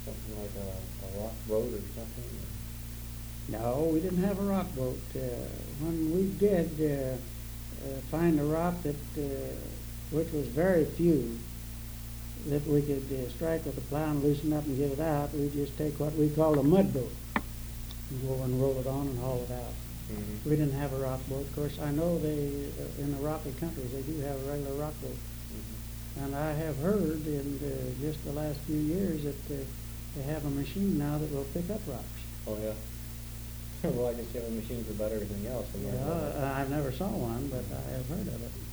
Something like a rock boat or something? No, we didn't have a rock boat. When we did find a rock which was very few, that we could strike with a plow and loosen up and get it out, we just take what we called a mud boat and go and roll it on and haul it out. Mm-hmm. We didn't have a rock boat. Of course, I know in the rocky countries they do have a regular rock boat. Mm-hmm. And I have heard in just the last few years that they have a machine now that will pick up rocks. Oh, yeah. Well, I guess you have a machine for about everything else. Yeah, I've never saw one, but I have heard of it.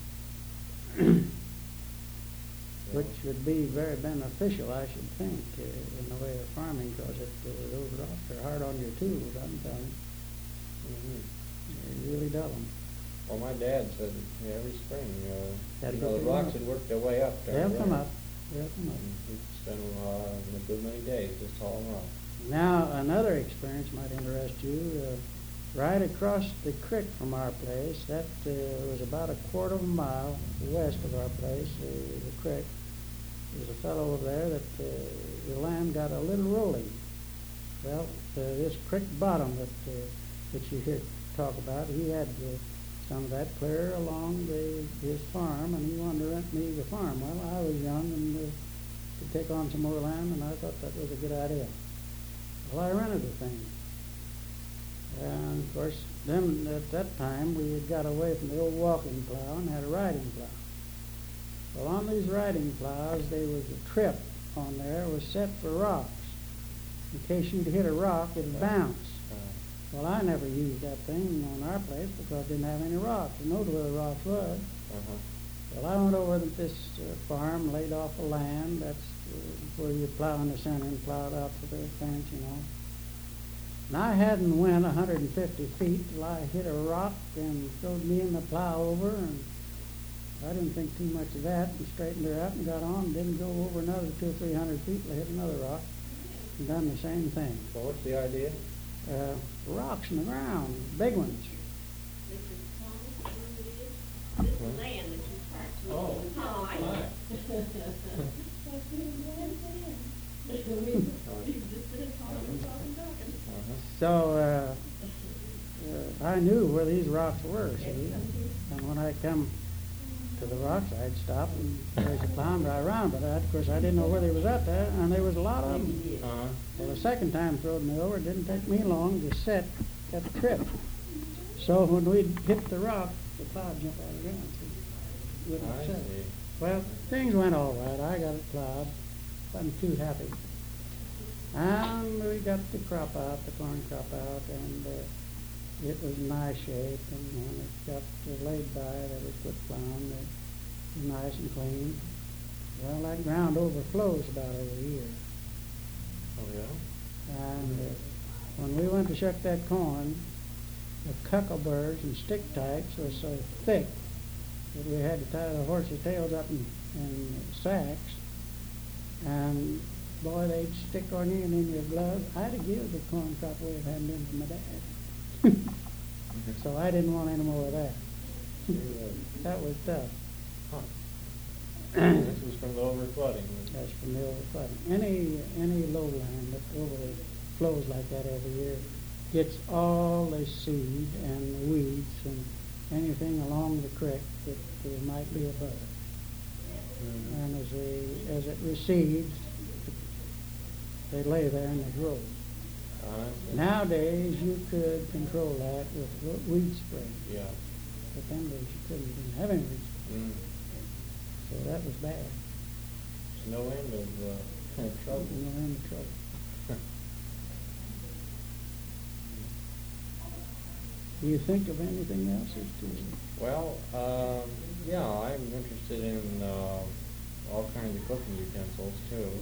Which would be very beneficial, I should think, in the way of farming, because those rocks are hard on your tools, I'm telling you. Mm-hmm. They really dull them. Well, my dad said every spring, the rocks rocks had worked their way up. They'll come up. They'll come up. He'd spend a good many days just hauling rocks. Now, another experience might interest you. Right across the creek from our place, that was about a quarter of a mile west of our place, the creek. There's a fellow over there that the land got a little rolling. Well, this creek bottom that you hear talk about, he had some of that clear along his farm, and he wanted to rent me the farm. Well, I was young and could take on some more land, and I thought that was a good idea. Well, I rented the thing. And, of course, then at that time we had got away from the old walking plow and had a riding plow. Well, on these riding plows, there was a trip on there. It was set for rocks. In case you'd hit a rock, it'd bounce. Well, I never used that thing on our place because I didn't have any rocks. I knowed where the rocks was. Well, I went over to this farm, laid off the land. That's where you plow in the center and plow it out to the fence, you know. And I hadn't went 150 feet till I hit a rock and throwed me and the plow over, and I didn't think too much of that, and straightened her out and got on. Didn't go over another 200 or 300 feet till I hit another rock and done the same thing. So what's the idea? Rocks in the ground, big ones. This is land that you parked. Oh, my. So I knew where these rocks were, see? And when I come to the rocks, I'd stop and raise a plow and drive around. But of course, I didn't know where they was at there, and there was a lot of them. Well, the second time throwed me over, it didn't take me long to set at the trip. So when we'd hit the rock, the plow jumped out of the ground. See? I see. Well, things went all right. I got it plowed. Wasn't too happy. And we got the crop out, the corn crop out, and it was in nice shape. And when it got laid by, that was put plowing, it was nice and clean. Well, that ground overflows about every year. Oh, yeah? And when we went to shuck that corn, the cuckleburrs and stick types were so thick that we had to tie the horses' tails up in sacks. And boy, they'd stick on you and in your gloves. I'd have given the corn crop away if it hadn't been for my dad. So I didn't want any more of that. That was tough. This was from the overflooding. That's from the overflooding. Any lowland that overflows like that every year gets all the seed and the weeds and anything along the creek that might be above it. Mm-hmm. And as it recedes, they lay there and they grow. Nowadays, you could control that with weed spray. Yeah. But then days you couldn't. You didn't have any weed spray. So that was bad. There's no end of trouble. No end of trouble. Do you think of anything else as to? Well, yeah, I'm interested in all kinds of cooking utensils too.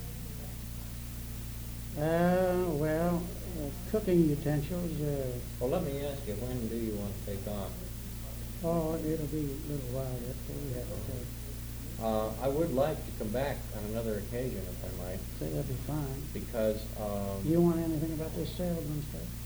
Cooking utensils. Well, let me ask you, when do you want to take on? Oh, it'll be a little while yet before we have to take. I would like to come back on another occasion, if I might. Say that'd be fine. Because You want anything about this salesman stuff?